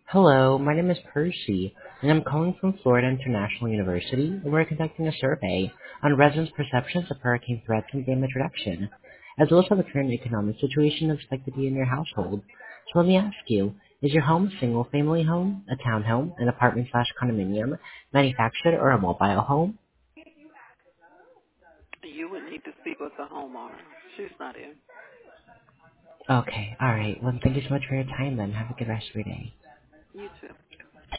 Hello, my name is Percy, and I'm calling from Florida International University, and we're conducting a survey on residents' perceptions of hurricane threats and damage reduction, as well as how the current economic situation is expected to be in your household. So let me ask you, is your home a single-family home, a townhome, an apartment/condominium, manufactured, or a mobile home? You would need to speak with the homeowner. She's not in. Okay, alright, well thank you so much for your time then. Have a good rest of your day.